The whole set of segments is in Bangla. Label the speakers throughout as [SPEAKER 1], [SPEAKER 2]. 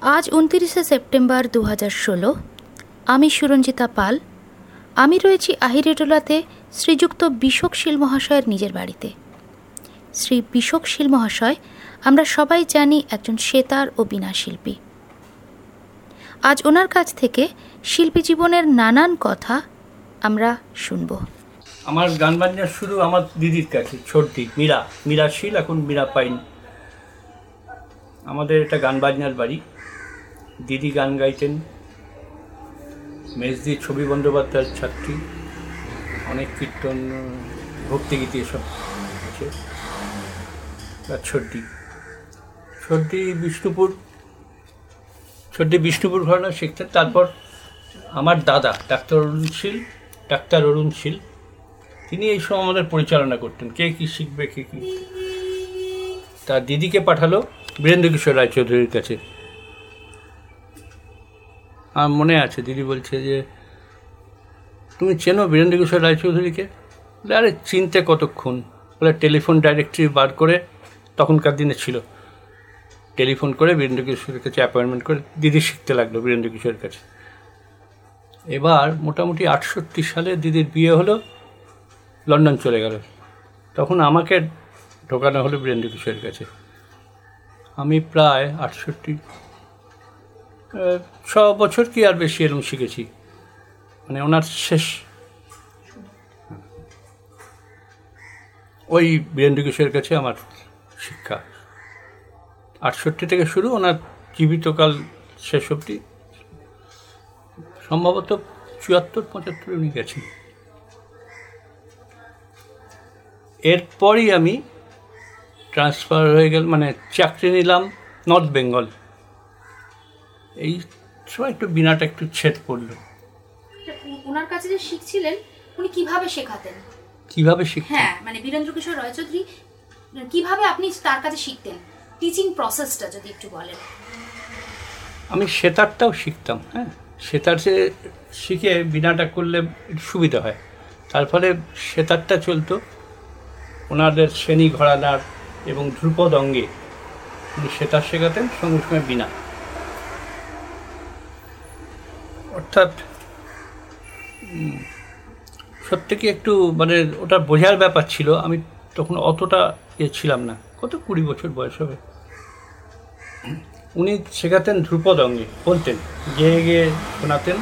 [SPEAKER 1] আজ ২৯শে সেপ্টেম্বর ২০১৬। আমি সুরঞ্জিতা পাল। আমি রয়েছি আহিরিটোলাতে শ্রীযুক্ত বিশোক শীল মহাশয়ের নিজের বাড়িতে। শ্রী বিশোক শীল মহাশয় আমরা সবাই জানি একজন সেতার ও বীণা শিল্পী। আজ ওনার কাছ থেকে শিল্পী জীবনের নানান কথা আমরা শুনব।
[SPEAKER 2] আমার গান বাজনা শুরু আমার দিদির কাছে, ছোটদি মীরা শীল, এখন মীরা পাইন। আমাদের এটা গান বাজনার বাড়ি। দিদি গান গাইতেন, মেজদি ছবি বন্দ্যোপাধ্যায়ের ছাত্রী, অনেক কীর্তন ভক্তিগীতি এসব আছে। ছোটদি বিষ্ণুপুর ঘরানা শিখতেন। তারপর আমার দাদা ডাক্তার অরুণ শীল, তিনি এইসব আমাদের পরিচালনা করতেন, কে কী শিখবে কে কী। তার দিদিকে পাঠালো বীরেন্দ্র কিশোর রায়চৌধুরীর কাছে। আমার মনে আছে দিদি বলছে যে, তুমি চেনো বীরেন্দ্র কিশোর রায়চৌধুরীকে? আরে চিনতে কতক্ষণ, বলে টেলিফোন ডাইরেক্টরি বার করে, তখনকার দিনে ছিল, টেলিফোন করে বীরেন্দ্র কিশোরের কাছে অ্যাপয়েন্টমেন্ট করে দিদি শিখতে লাগলো বীরেন্দ্র কিশোরের কাছে। এবার মোটামুটি ৬৮ সালে দিদির বিয়ে হলো, লন্ডন চলে গেল। তখন আমাকে ঢোকানো হলো বীরেন্দ্র কিশোরের কাছে। আমি প্রায় ৬ বছর কি আর বেশি এরকম শিখেছি, মানে ওনার শেষ ওই বীরেন্দ্র কিশোরের কাছে আমার শিক্ষা। ৬৮ থেকে শুরু, ওনার জীবিতকাল শেষ অবধি সম্ভবত ৭৪-৭৫ উনি গেছেন। এরপরই আমি ট্রান্সফার হয়ে গেল, মানে চাকরি নিলাম নর্থ বেঙ্গল। এই সময় একটু বিনাটা একটু ছেদ পড়লো।
[SPEAKER 1] ওনার কাছে যে শিখছিলেন, উনি কিভাবে শেখাতেন? হ্যাঁ, মানে বীরেন্দ্র কিশোর রায়চৌধুরী কিভাবে আপনি তার কাছে শিখতেন, টিচিং প্রসেসটা যদি একটু বলেন।
[SPEAKER 2] আমি সেতারটাও শিখতাম। হ্যাঁ, সেতার সে শিখে বিনাটা করলে সুবিধা হয়, তার ফলে সেতারটা চলতো। ওনাদের শ্রেণী ঘরানার এবং ধ্রুপদ অঙ্গে উনি সেতার শেখাতেন, সঙ্গে সঙ্গে বিনা। অর্থাৎ সত্যি একটু মানে ওটা বোঝার ব্যাপার ছিল। আমি তখন অতটা ছিলাম না, কত ২০ বছর বয়স হবে। উনি শেখাতেন ধ্রুপদ অঙ্গে, বলতেন গেয়ে গেয়ে শোনাতেন।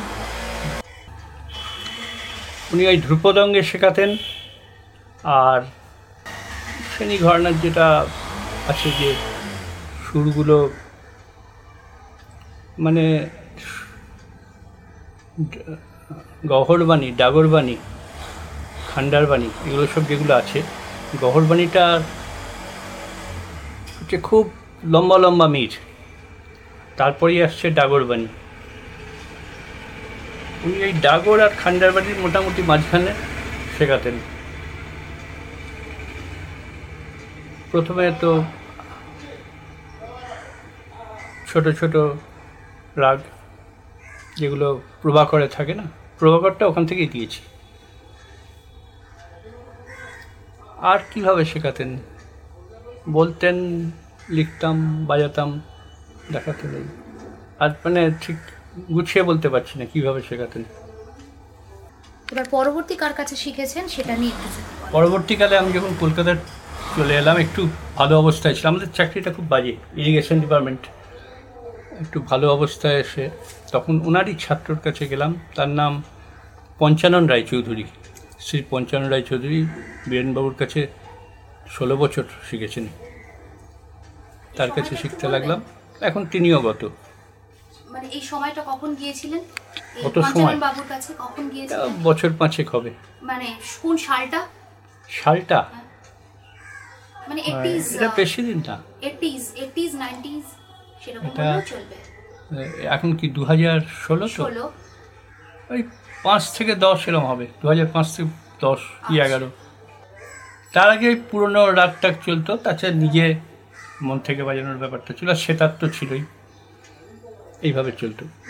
[SPEAKER 2] উনি ওই ধ্রুপদ অঙ্গে শেখাতেন। আর শ্রেণী ঘরানার যেটা আছে, যে সুরগুলো মানে গহরবাণী, ডাগরবাণী, খান্ডারবাণী, এগুলো সব যেগুলো আছে, গহরবাণীটা হচ্ছে খুব লম্বা লম্বা মির, তারপরেই আসছে ডাগরবাণী। উনি এই ডাগর আর খান্ডারবাণীর মোটামুটি মাঝখানে শেখাতেন। প্রথমে তো ছোট ছোট রাগ, যেগুলো প্রভাকরে থাকে না, প্রভাকরটা ওখান থেকেই দিয়েছি। আর কিভাবে শেখাতেন বলতেন, লিখতাম, বাজাতাম, দেখাতে নেই। আর মানে ঠিক গুছিয়ে বলতে পারছি না কিভাবে শেখাতেন।
[SPEAKER 1] এবার পরবর্তী কার কাছে শিখেছেন সেটা নিয়ে একটু।
[SPEAKER 2] পরবর্তীকালে আমি যখন কলকাতায় চলে এলাম, একটু ভালো অবস্থায় ছিল। আমাদের চাকরিটা খুব বাজে, ইরিগেশন ডিপার্টমেন্ট। একটু ভালো অবস্থায় এসে তখন ওনারই ছাত্রর কাছে গেলাম, তার নাম পঞ্চানন রায়চৌধুরী। শ্রী পঞ্চানন রায়চৌধুরী বীরেনবাবুর কাছে ১৬ বছর শিখেছেন। তার কাছে শিখতে লাগলাম। এখন তিনিও গত।
[SPEAKER 1] মানে এই সময়টা কখন গিয়েছিলেন?
[SPEAKER 2] কত সময়?
[SPEAKER 1] বাবুর কাছে কখন গিয়েছিলেন?
[SPEAKER 2] বছর ৫ হবে।
[SPEAKER 1] মানে কোন সালটা? মানে 80s,
[SPEAKER 2] এটা বেশি দিন না,
[SPEAKER 1] 80s 90s সেরকম চলবে।
[SPEAKER 2] এখন কি ২০১৬ তো, ওই ৫ থেকে ১০ এরকম হবে, ২০০৫ থেকে ১০ কি ১১। তার আগে পুরনো রাগ টাগ চলতো, তাছাড়া নিজে মন থেকে বাজানোর ব্যাপারটা ছিল, আর সেতার তো ছিলই। এইভাবে চলতো।